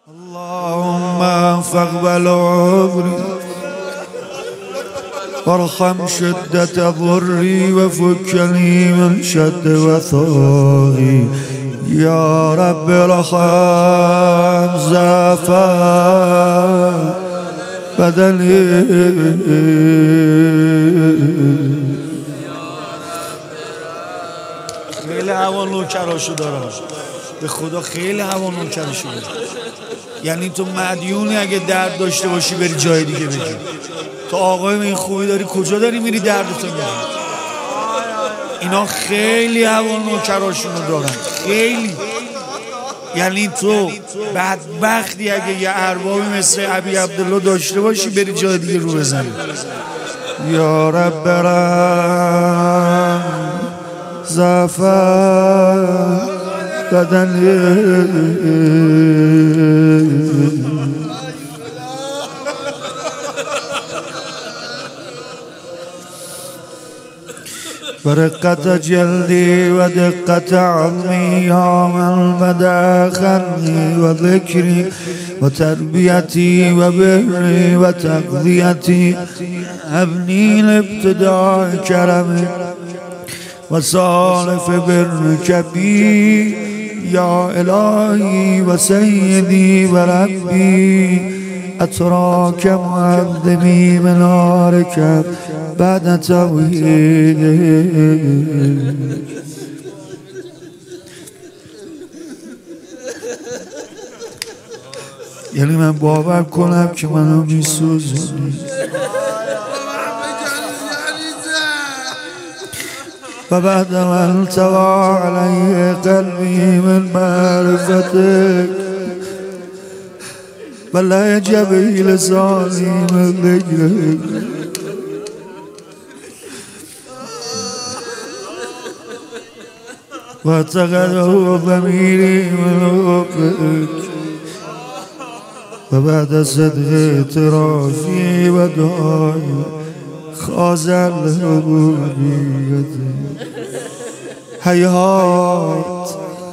اللهم فاقبل عمري وارحم شدة ضري وفكني من شد وثاقي يا رب ارحم زعفان بدني. خیلی هوا نوکراشو دارم، به خدا خیلی هوا نوکراشو دارم. یعنی تو مدیونی اگه درد داشته باشی بری جای دیگه بگی. تو آقای این خوبی داری کجا داری میری دردتو میگی. اینا خیلی هوا نوکراشونو دارن، خیلی. یعنی تو بدبختی اگه یه اربابی مثل ابی عبدالله داشته باشی بری جای دیگه رو بزنی. یا رب برم زعفر بدنی. برقت جلدي ودقت عظمي يا من بدا خلقي وذكري وتربيتي وبري وتقضيتي أبني الابتداء كرمي وصالف برك بي يا إلهي وسيدي وربي أتراك معذبي منارك بعد توحيدك. یعنی من باور کنم که منو میسوزونی و بعد من طوى عليه قلبي من معرفتك ولا يجبي لساني من ذكرك واتخذه ضميري من حبك وبعد صدق اعترافي ودعائي خاضع لعبوديتك. هيهات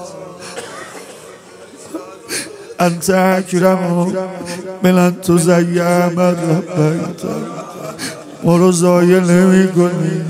أنت أكرم من أن تزيع من ربيت ورزايا نمی کنی.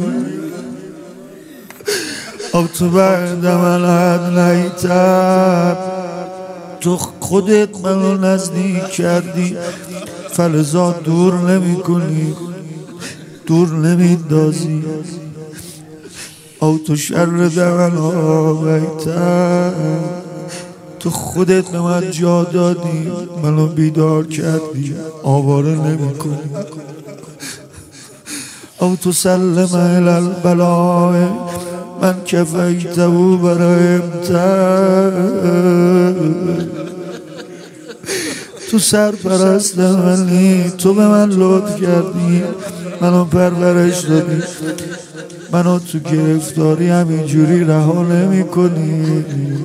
او تو بعد من ادنیتم، تو خودت منو نزدیک کردی فلذا دور نمی کنی، دور نمی دازی. او تو شر من آبیتم، تو خودت به من جا دادی منو بیدار کردی آواره نمی کنی. او تو سلم الی البلاء من کفیته و برهمته، تو سرپرست منی، تو به من لطف کردی منو پرورش دادی، منو تو گرفتاری همینجوری رها نمی کنی.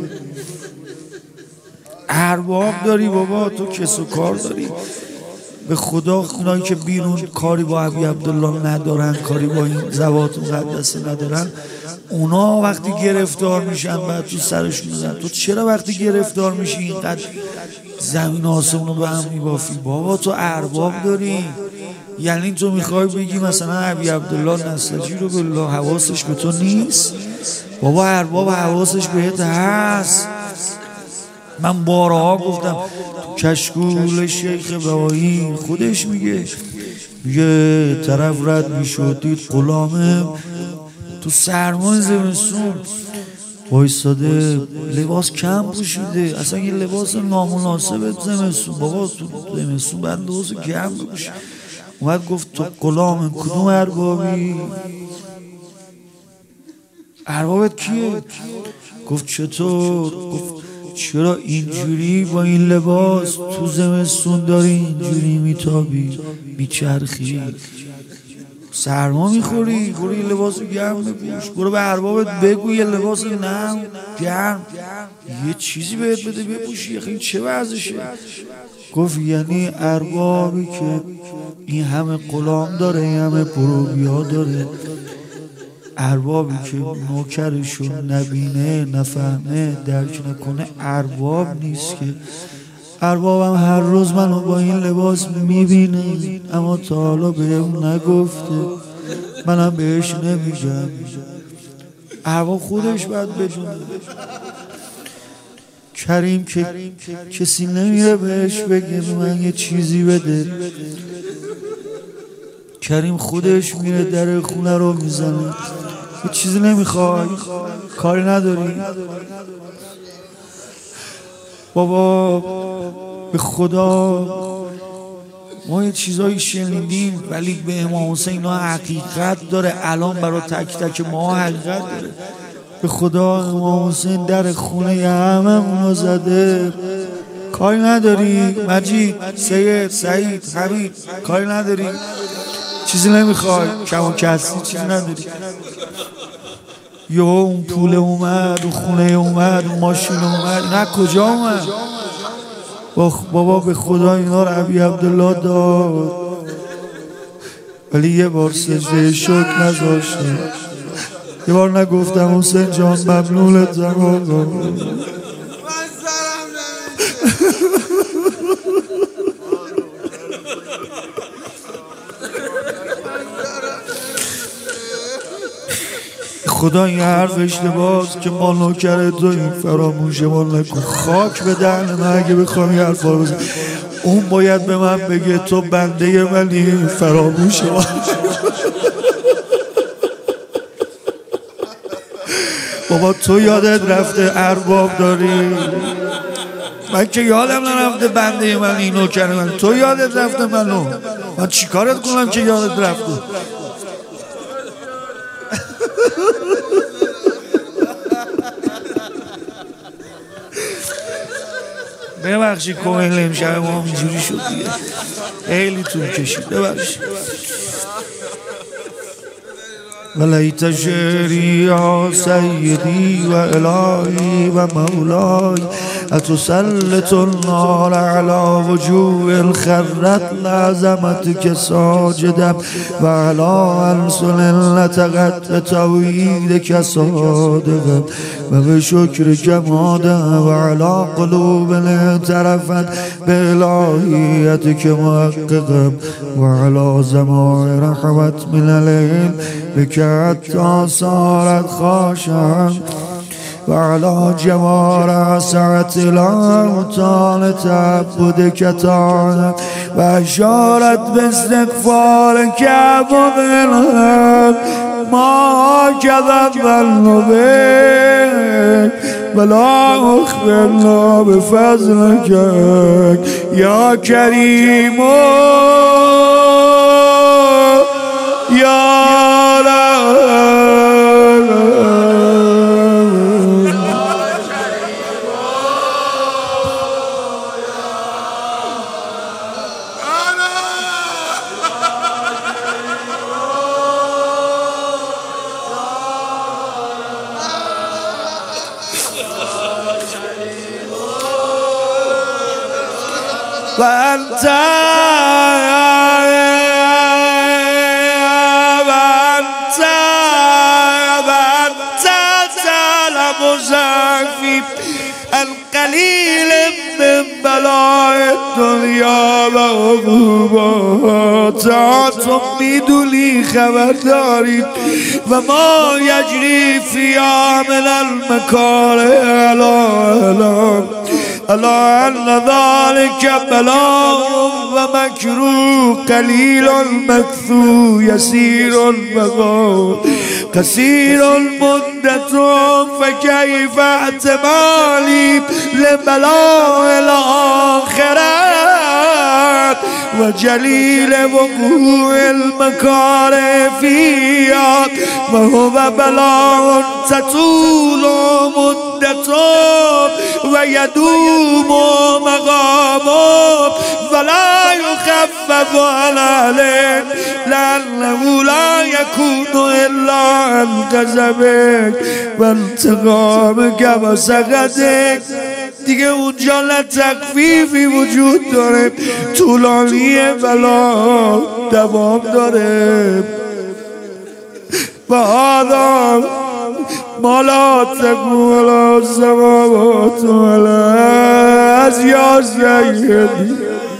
ارباب داری بابا، تو کس و کار داری. به خدا اونایی که بیرون کاری با ابی عبدالله ندارن، کاری با این زوات مقدسه ندارن، اونا وقتی گرفتار میشن بعد تو سرشون میزن. تو چرا وقتی گرفتار میشی اینقدر زمین آسمون رو به هم میبافی؟ بابا تو ارباب داری. یعنی تو میخوای بگی مثلا ابی عبدالله نساجی رو بالله حواسش به تو نیست؟ بابا ارباب حواسش بهت هست. من بارها گفتم تو کشکول شیخ بهایی خودش میگه طرف رد میشد دید غلامه تو سرمای زمستون وایساده لباس کم پوشیده، اصلا یه لباس نامناسب زمستون. بابا تو زمستون باید لباس کم بپوشی. اومد گفت تو غلام کدوم اربابی؟ اربابت کیه؟ گفت چطور؟ گفت چرا اینجوری با این لباس تو زمستون داری اینجوری میتابی میچرخی سرما میخوری؟ برو یه لباس گرم بپوش، برو به اربابت بگو یه لباس نرم گرم یه چیزی بهت بده بپوشی. این چه وضعشه؟ گفت یعنی اربابی که این همه غلام داره، این همه پروبیا داره، اربابی که نوکرشو نبینه نفهمه درک نکنه ارباب نیست که. اربابم هر روز منو با این لباس میبینه، اما تا حالا بهم نگفته، منم بهش نمیگم. ارباب خودش باید بدونه. کریم که کسی نمیره بهش بگه من یه چیزی بده. کریم خودش میره در خونه رو میزنه. یه چیزی نمیخوای؟ کاری نداری؟ بابا به خدا ما یه چیزایی شنیدیم، ولی به امام حسین ها حقیقت داره. الان برای تک تک ما حقیقت داره. به خدا امام حسین در خونه همه اونو زده. کاری نداری؟ مجید، سید، سعید، حمید، کاری نداری؟ چیزی نمیخوای؟ کم و کسی چیزی نداری؟ اون پول اومد، اون خونه اومد، اون ماشین اومد، نه کجا اومد؟ بابا به خدا اینا رو ابی عبدالله داد، ولی یه بار سجده شکر نذاشتم. یه بار نگفتم حسین جان ممنونت زمان. خدا این حرف اشتباهست که ما نوکر تو این فراموشه ما نکن. خاک به دهن من اگه بخوام این حرف رو بزن. اون باید به من بگه تو بنده منی، فراموشه ما. بابا تو یادت رفته ارباب داری؟ من که یادم نرفته بنده من این نوکر من. تو یادت رفته منو؟ من چی کارت کنم که یادت رفته؟ ببخشید کمیل امشب ما اینجوری شد دیگه، خیلی طول کشید، ببخشید. ولیت شعری یا سیدی و الهی و مولای اتسلط النار علی وجوه الخرت لعظمتک ساجدا و علی انسل نطقت بتوحیدک صادقا و بشکرک مادا و علی قلوب اعترفت بالهیتک محققا و علی زمائر رحمت من العلم بک حتی صارت خاشعا و علی جوار سعت الامتان تعبدک تعالى و اشارت باستغفارک ومنها ما كذب النبي ولا أخبرنا بفضلك يا كريم يا وأنت تعلم زعفي القليل من بلاء الدنيا وعقوباتها میدونی خبر دارید و ما یجری فيها من المكاره ألا أن ذلك بلاء ومكروه قليل مكثو يسير البقاء قصير المدة فكيف احتمالي لبلاء الآخرة وجليل وقوع المكاره فيها وهو بلاء تطول مدته ويدوم مقامه ولا يخفف عليه لأنه لا يكون إلا عن غضبك وانتقامك وسخطك. دیگه اونجا نه تخفیفی وجود داره، طولانی بلا دوام داره. و هذا ما لا تقول السماوات ولا از یا سیدی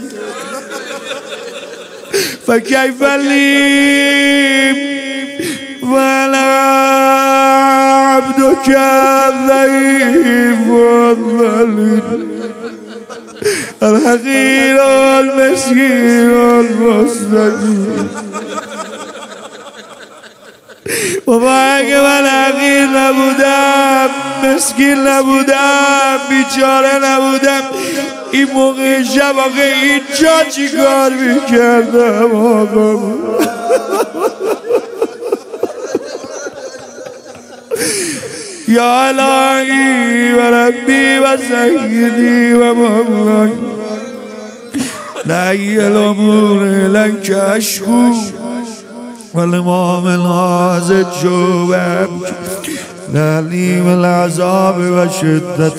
فکیف لی ولا عبدك الضعيف والذليل الحقير والمسكين والمستقيم بابا اگه من حقیر نبودم مسکین نبودم بیچاره نبودم این موقع شب آقا اینجا چی کار میکردم آقا یا الهی و ربی و سیدی و مولاي لعی الامور لنک اشکو والامام الحاضر جواب لعلیم العذاب و شدت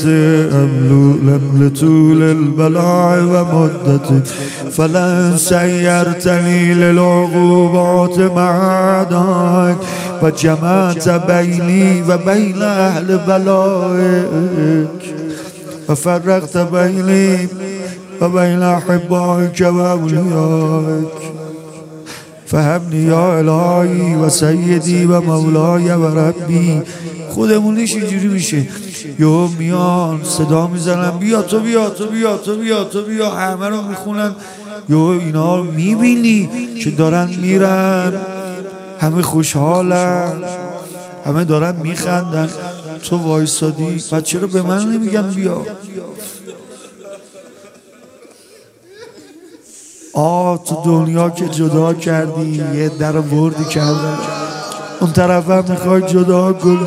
لطول البلاء و مدت فلن سیرتنی للعقوبات معداک و جمعت بینی و بین اهل بلائک و فرقت بینی و بین احبائک و اولیائک فهمنی یا الهی و سیدی و مولای و ربی. خودمونیش اینجوری میشه یو میان صدا میزنن بیا تو بیا تو بیا تو بیا تو بیا همه رو میخونن یو اینا میبینی که دارن میرن همه خوشحالن همه دارن میخندن تو وایسادی بعد چرا به من نمیگن بیا تو دنیا که جدا کردی یه در بردی کردن اون طرف هم میخوای جدا گل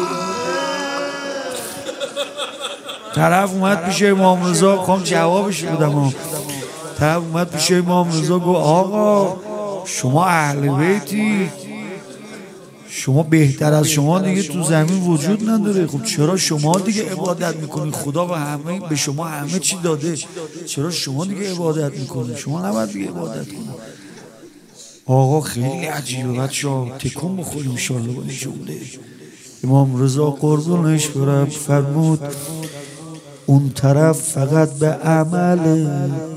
طرف اومد پیش امام رضا خوام جوابش بدم طرف اومد پیش امام رضا گفت آقا شما اهل بیتی شما بهتر از شما دیگه تو زمین وجود نداره خب چرا شما دیگه عبادت میکنی خدا و همه به شما همه چی داده چرا شما دیگه عبادت میکنی شما نباید دیگه عبادت کنی آقا خیلی عجیبه بچه‌ها تکون بخوریم انشالله با این جمله امام رضا قربونش برم فرمود اون طرف فقط به عمله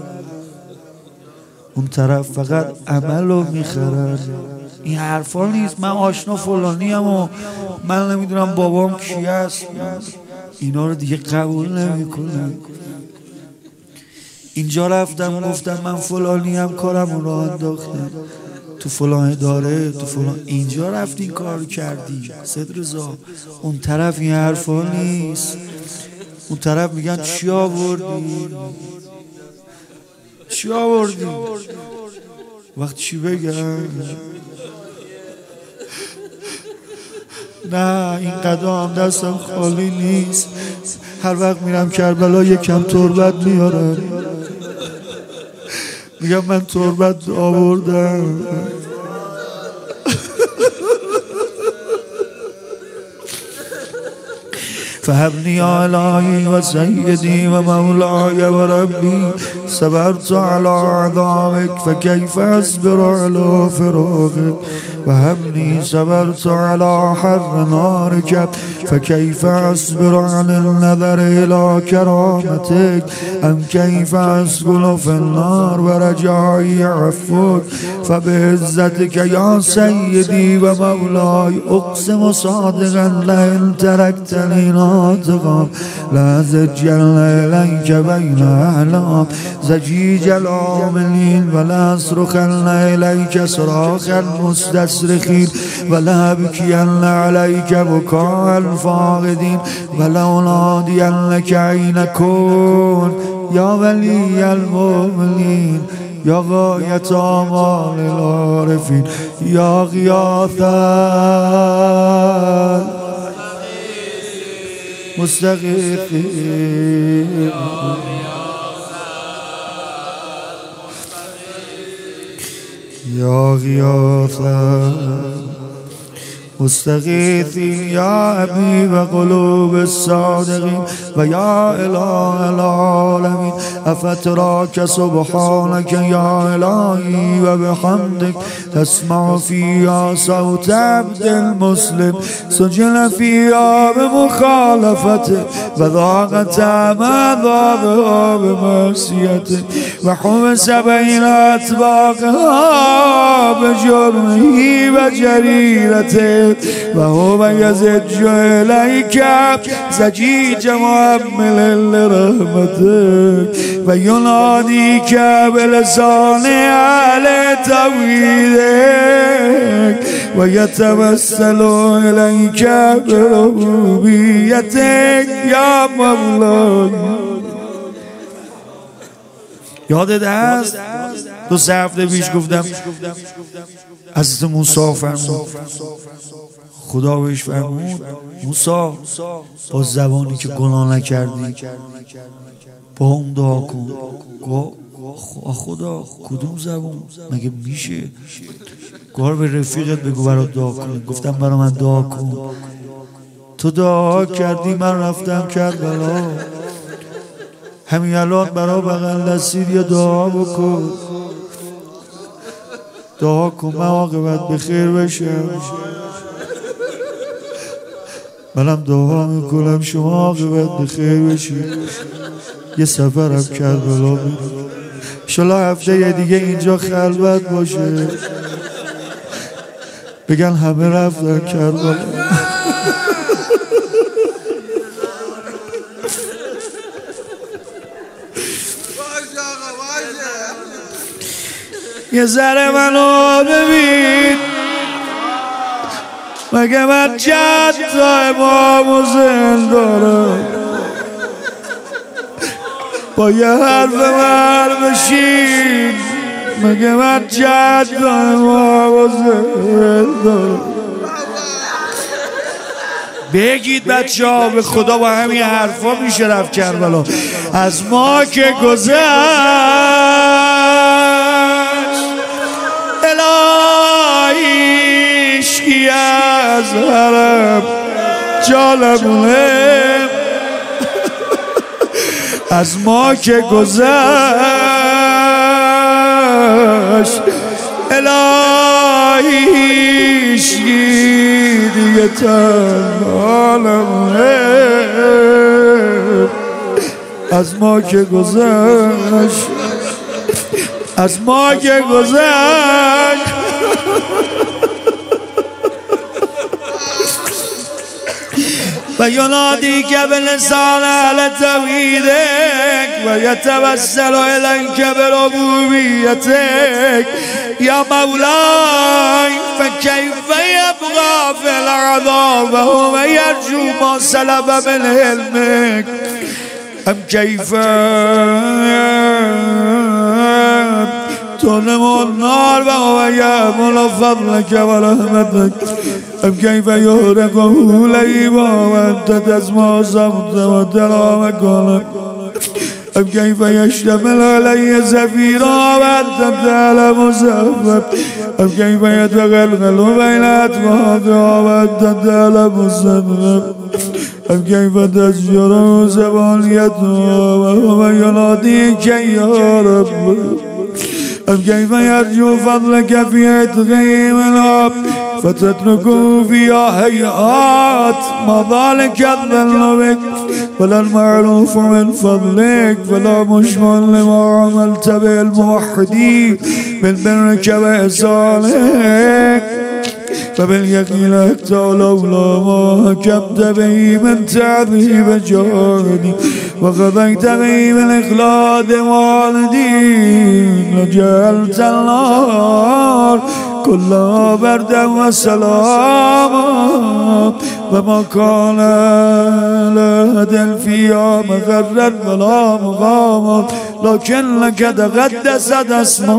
اون طرف فقط عمل رو میخرن این حرفا نیست من آشنا فلانی ام و من نمیدونم بابام کی است اینا رو دیگه قبول نمیکنم اینجا رفتم گفتم من فلانی ام کارم رو انداختم تو فلان اداره تو فلان اینجا رفتی این کار کردی صدر رضا اون طرف این حرفا نیست اون طرف میگن چی آوردی چی آوردی وقت چی بگم نه این قدم دستم خالی نیست هر وقت میرم کربلا یکم تربت میارم میگم من تربت آوردم فهبني يا إلهي وسيدي ومولاي وربي صبرت على عذابك فكيف أصبر على فراقك وهبني صبرت على حر نارك فكيف أصبر عن النظر إلى كرامتك أم كيف أسكن في النار ورجائي عفوك فبعزتك يا سيدي ومولاي أقسم صادقا لئن تركتني ناطقا لأزجن إليك بين أعلام زجيج العاملين ولا أصرخن إليك صراخ المستصرخين ولا أبكين عليك بكاء الفاقدين ولا أنادينك أين كن يا ولي المؤمنين يا غاية آمال العارفين يا غياث المستغيثين يا غياث مستغیثین یا حبیب قلوب الصادقین و یا اله العالمین افتراک سبحانک یا الهی و بحمدک تسمع فیها صوت عبد المسلم سجن فیها بمخالفته و ضاقت عذابها بمعصیته و حبس بین اطباقها بجرمه و جریرته و هو یزج الیک زجیج محمل لرحمتک و ینادیک بلسان اهل توحیدک و یتوسل الیک بربوبیتک یا مولا. یادت هست 2 هفته پیش گفتم حضرت موسی فرمود، خدا بهش فرمود موسی با زبانی که گناه نکردی با اون دعا کن. خدا کدوم زبان مگه میشه؟ گار به رفیقت بگو برات دعا کن. گفتم برا من دعا کن. تو دعا کردی من رفتم کربلا، همین الان برا بغل دستید یا دعا بکن، دعا کن من عاقبت بخیر بشم. منم دعا میکنم شما عاقبت بخیر بشید. یه سفرم کربلا بریم، انشالله هفته دیگه اینجا خلوت باشه، بگن همه رفتن کربلا. یه ذره منو ببین، مگه من جد امام حسین دارم؟ با یه حرف من بشین، مگه من جد امام حسین دارم؟ بگید بچه ها به خدا با همین حرفا میشه رفت کربلا. از ما که گذشت الهی عشقی از حرم جالمونه، از ما که گذشت الهی عشقی دیگه تنها نمونه، از ما که گذشت، از ما که گذشت. و ینادیک بلسان اهل توحیدک و یتوسل الیک بربوبیتک یا مولای فکیف یبقی فی العذاب و هو یرجو ما سلب من علمک ام کیف تظلم النار و هو یأمل فضلک و رحمتک ام کیف یحرقه لیبا و انت تسمع صوت و ترى مکانک ام کیف یشتمل علی زفیرا و انت تعلم سبب ام کیف یتغلغل بین اطباقها و انت تعلم سبب ام کیف تزجر زبانیتها و هو ینادیک یا رب ام کیف یرجو فضلک فی عتقه منها فتتركوا فيها هيئات ما ذلك الظن بك ولا المعروف من فضلك ولا مشمل لما عملت به الموحدين من برك وإحسانك فباليقين أكت لولا ما حكمت به من تعذيب جهدي وقضيت به من إخلاد والدين لجعلت النار كلها بردا وسلاما وما كان لهدى فيها مغرا ولا مغاما لكنك تقدست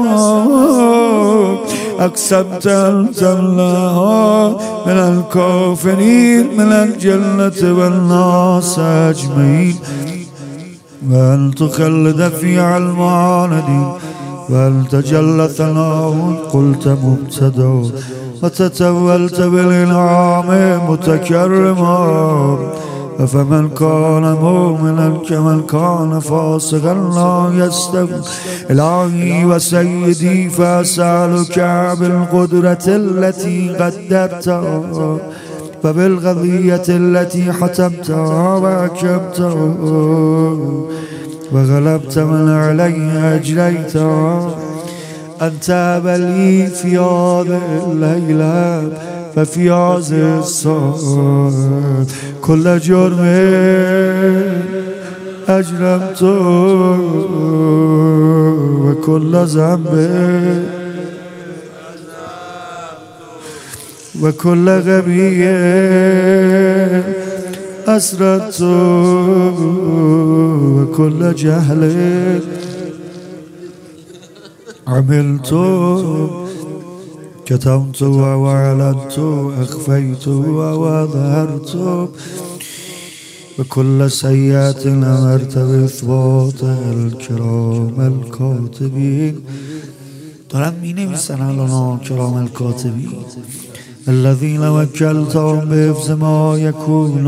اسماك أقسمت أن تملاها من الكافرين من الجنة والناس أجمعين وأن تخلد فيها المعاندين وأن تجلى ثناء قلت مبتدا وتتولت بالإنعام متكرما فمن كان مؤمنا كمن كان فاسقا لا يستوي إلهي وسيدي فأسألك بالقدرة التي قدرتها وبالقضية التي حتمتها وأكمتها وغلبت من علي أجريتها أن تاب لي في هذه الليلة ففي هذه الساعة كل جرم أجرمته وكل ذنب وكل غبي أسرته وكل جهل عملته كتمت وأعلنت أخفيت وأظهرت وكل سيئة أمرت بإثبات الكرام الكاتبين دارم می‌نویسن الان کرام الکاتبین الذين وكلتهم بحفظ ما يكون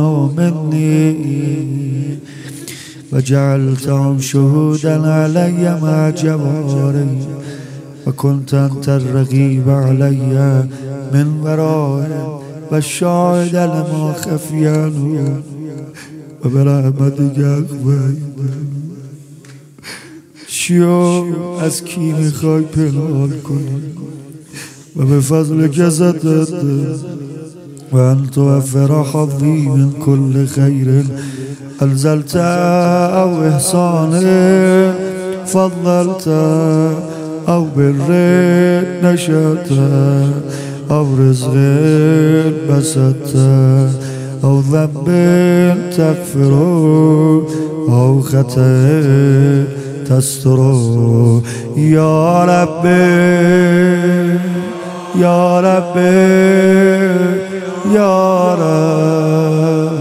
مني وجعلتهم شهودا علي مع جواري وكنت أنت الرقيب علي من ورائي والشاهد لما خفي عنه وبرحمتك أخفيت چیو از کی میخوای پنهان کنی و به فضلك زدت و ان توفر حظی من كل خیر انزلت او احسان فضلت او بر نشأت او رزق بسطت او ذنب تغفر او خطأ تستر یا رب یا رب یا رب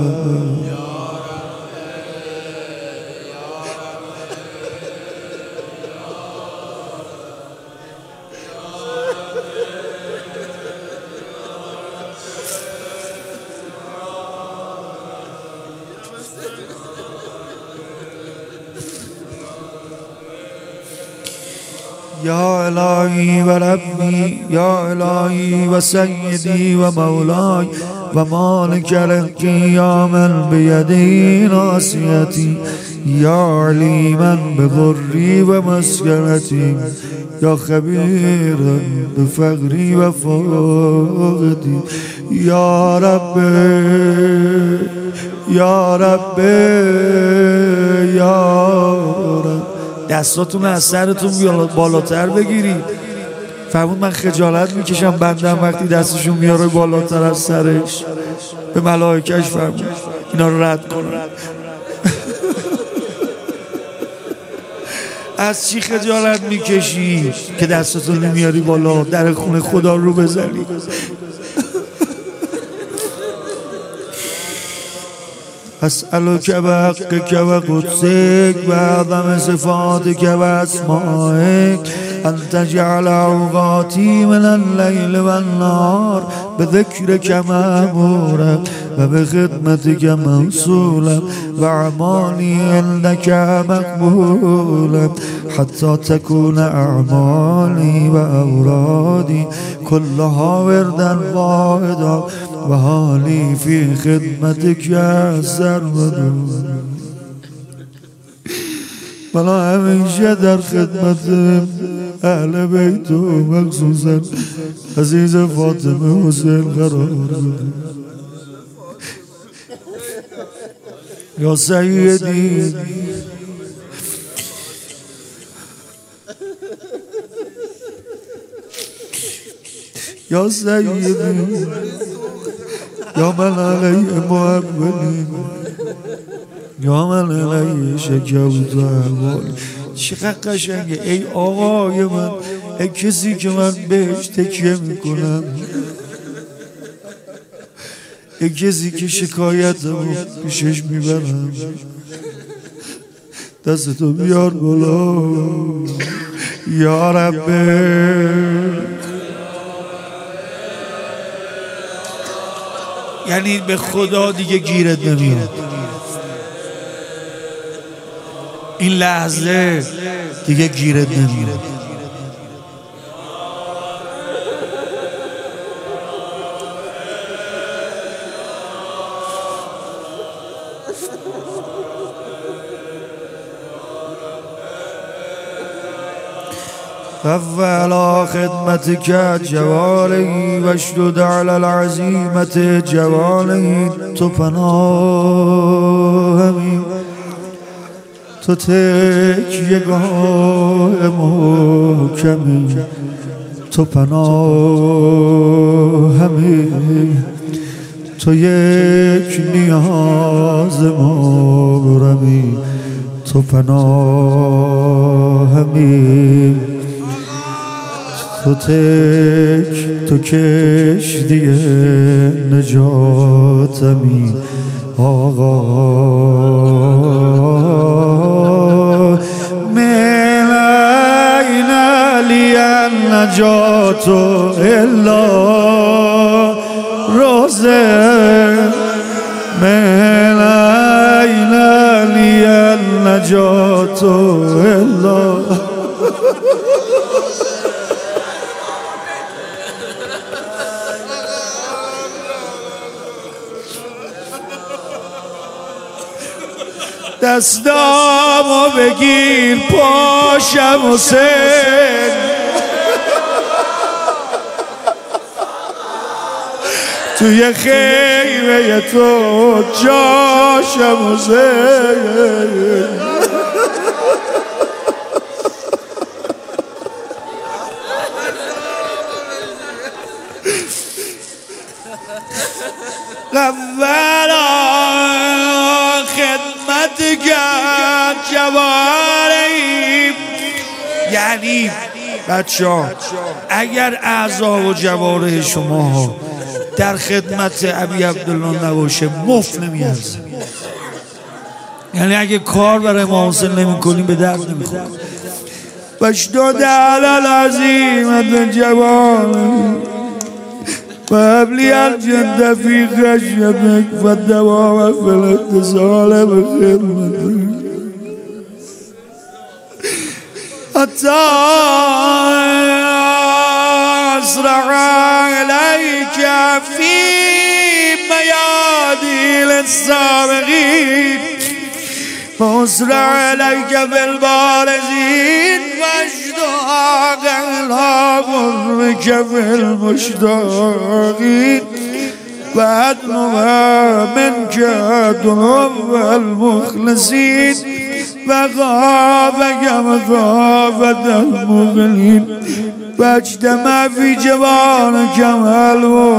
يا إلهي وربي يا إلهي وسيدي ومولاي ومالك رزقي يا من بيدي ناصيتي يا عليما بضري ومسكنتي يا خبيرا بفقري وفقدي يا ربي يا ربي يا رب دستاتون از سرتون بالاتر بگیری. فرمود من خجالت میکشم بندم وقتی دستشون میاره بالاتر از سرش. به ملائکه‌اش فرمود اینا رو رد کنن. از چی خجالت میکشی که دستاتون نمیاری بالا در خونه خدا رو بزنی؟ أسألك بحقك وقدسك وأعظم صفاتك وأسمائك أن تجعل أوقاتي من الليل والنهار بذكرك مأمورا وبخدمتك موصولا وأعمالي عندك مقبولا حتى تكون أعمالي وأورادي كلها وردا واحدا وحالي في خدمتك يا سرمدا. بلا همیشه در خدمت اهل بیت و مخصوصا عزیز فاطمه حسین قرار بده. یا سیدی یا سیدی یا من علیه معولی یا من علیه شکوت و احوالی. چقدر قشنگه ای آقای من، ای کسی که من بهش تکیه میکنم، ای کسی که شکایتمو پیشش میبرم، دستتو بیار بالا یا رب یعنی به خدا دیگه گیرت نمیاد. این لحظه دیگه گیرت نمیاد. فولا خدمتك جوالي واشدد على العزيمة جوالي تو پناهمی تو تکیه‌گاه محکمی تو پناهمی تو یک نیاز مبرمی تو پناهمی تو کشتی نجاتمی آقا من این لی النجات الا روزه من این لی النجات الا دستامو بگیر پاشم حسین توی خیمه تو جاشم حسین قولا خدمت گرد جواریم. یعنی بچه ها اگر اعضا و جواره شما در خدمت ابی عبدالله نباشه مفت نمیارزه. یعنی اگه کار برای امام حسین نمی کنیم به درد نمیخوره. واشدد علی العزیمة جواریم وابلی الجند فی خشیتک والدوام فی الاتصال بخدمتک حتی اسرع الیک فی میادین السابقین واسرع الیک فی البارزین واشتاق الی قربک فی المشتاقین وادنو منک دنو المخلصین وغابك مغابة المغلين واجتمع في جوارك مع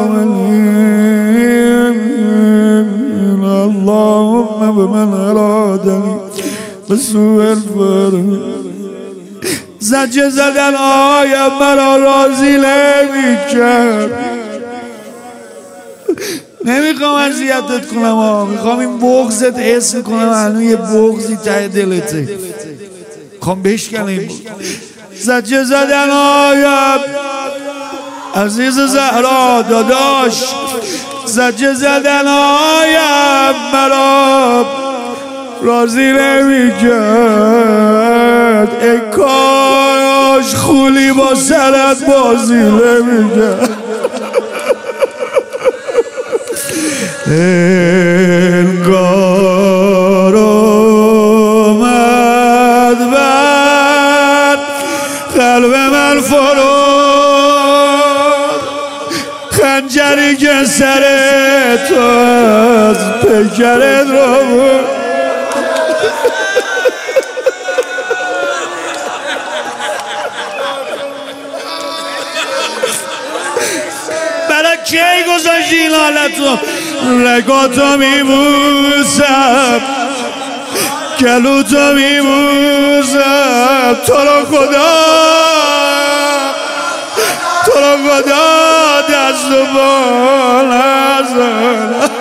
المؤمنين اللهم بمن أرادني بسوء الفرج زجه زدن آیم مرا راضی نمی‌کرد. نمیخوام اذیتت کنم میخوام این بغضت حس کنم الان یه بغضی ته دلته میخوام بشکنم این بغض. زجه زدن آیم عزیز زهرا داداش زجه زدن آیم مرا راضی نمی‌کرد. ای کاش خولی با سرت بازی نمی‌کرد. انگار اومد بر قلب من فرود خنجری که سر تو از پیکرت را بود. برای کی گذاشتی این حالت رو؟ رگاتو میبوسم گلوتو میبوسم تو رو خدا دست و بال نزن.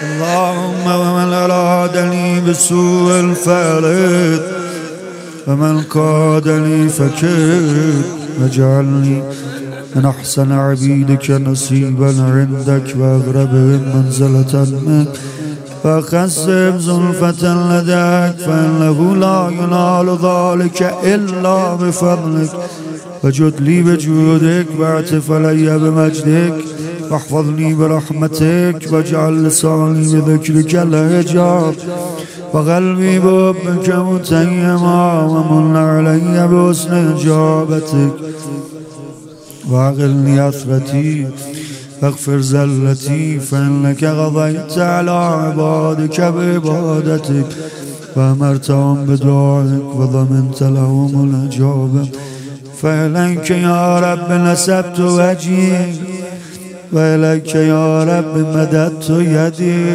اللهم ومن أرادني بسوء الفارد ومن قادني فكيد واجعلني من أحسن عبيدك نصيبا عندك وأقربهم منزلة منك فخسب زلفة لديك فإنه لا ينال ذلك إلا بفضلك وجد لي بجودك واعتف علي بمجدك واحفظني برحمتك واجعل لساني بذكرك الهجاب وقلبي بحبك متيما ومن علي بحسن إجابتك واغلني أثرتي واغفر زلتي فإنك قضيت على عبادك بعبادتك وأمرتهم بدعائك وضمنت لهم الإجابة فإليك يا رب نسبت وجهي وإليك يا رب مددت يدي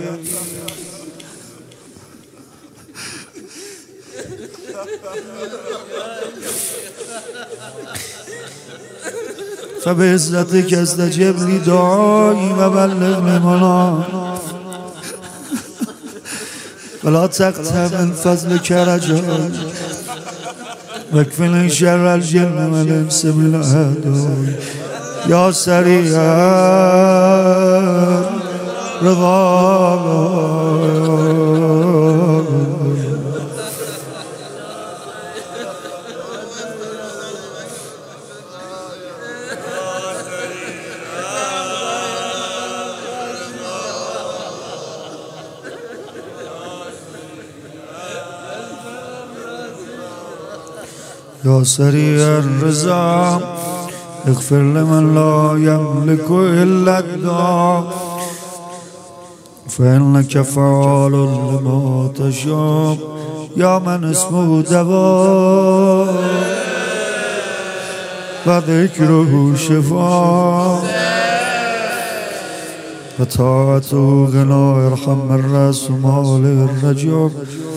فبعزتك استجب لي دعائي وبلغني منام ولا تقطع من فضلك رجائي واكفني شر الجن والانس بالاعداء يا سريع رضا يا سريع الرضا اغفر لمن لا يملك إلا الدعاء فإنك فعال لما تشاء يا من اسمه دواء وذكره شفاء وطاعته غنى ارحم الرأس مال الرجل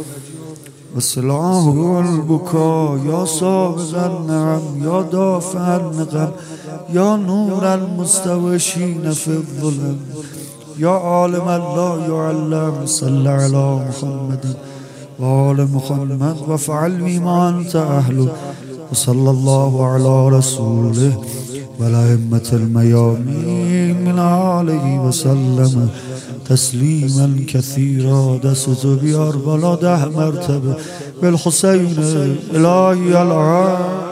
وسلامه البكاء يا سابق النعم يا دافع النقم يا نور المستوشين في الظلم يا عالم لا يعلم صل على محمد وآل محمد وافعل بما أنت أهله وصلى الله على رسوله والأئمة الميامين من آله وسلم تسليما كثيرا دست بأربلا 10 مرتبة بالحسين إلهي العالم